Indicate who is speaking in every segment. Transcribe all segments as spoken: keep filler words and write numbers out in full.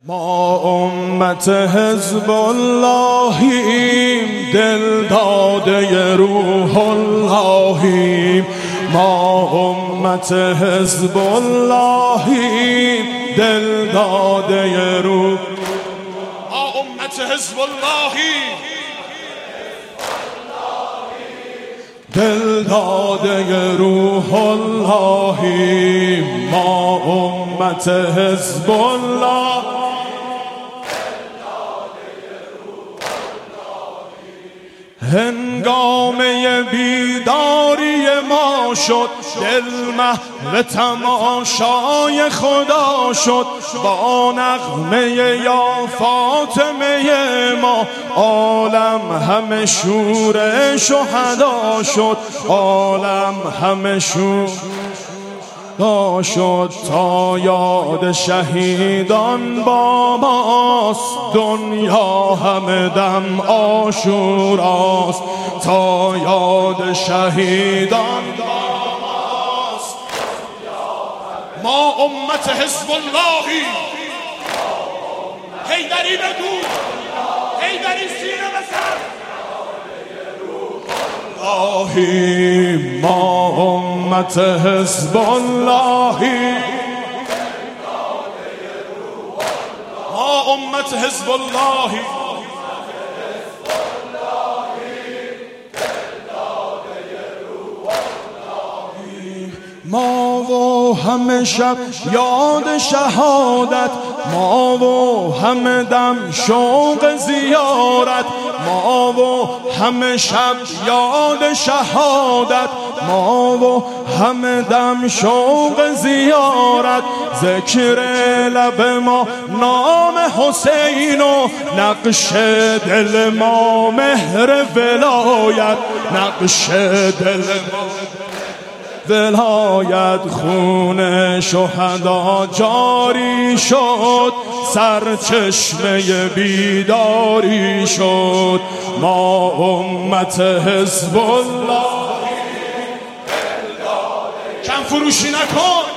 Speaker 1: ما امت حزب اللهیم، دل داده روح اللهیم. ما امت حزب اللهیم، دل داده روح. ما امت حزب اللهیم، دل داده روح اللهیم. ما امت حزب الله، هنگامه بیداری ما شد، دل محو تماشای خدا شد. با نغمه یا فاطمه ما عالم همه شور شهدا شد، عالم همه شور شد. تا یاد شهیدان با ماست، دنیا همه دم عاشوراست. تا یاد شهیدان با ماست. ما امت حزب اللهی، حیدری بگو، حیدری سینه بزن. ما امت حزب اللهی، ما امت حزب اللهی. ما و همه شب یاد شهادت، ما و همه دم شوق زیارت. ما و همه شب یاد شهادت، ما و همه دم شوق زیارت. ذکر لب ما نام حسین و نقش دل ما مهر ولایت. نقش دل ما ولایت. خون شهدا جاری شد، سرچشمه بیداری شد. ما امت حزب الله، کم فروشی نکن.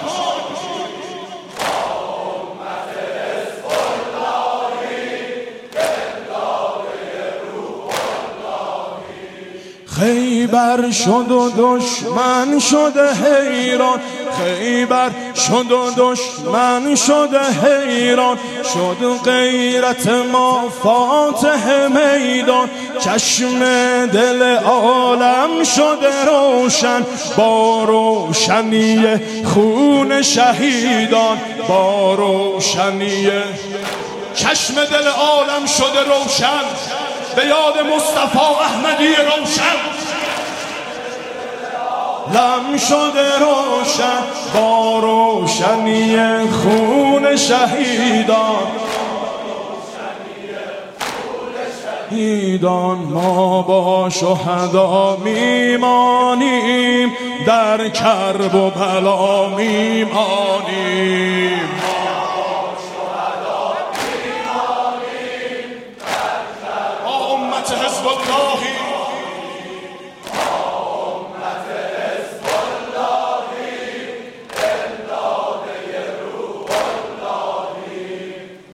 Speaker 1: خیبر شد و دشمن شده حیران، خیبر شد و دشمن شده حیران. شد غیرت ما فاتح میدان، چشم دل عالم شده روشن. با روشنی خون شهیدان، با روشنی چشم دل عالم شده روشن. به یاد مصطفی احمدی روشن، لم شده روشن. با روشنی خون شهیدان، شهیدان. ما با شهدا میمانیم، در کرب و بلا میمانیم. حزب الله.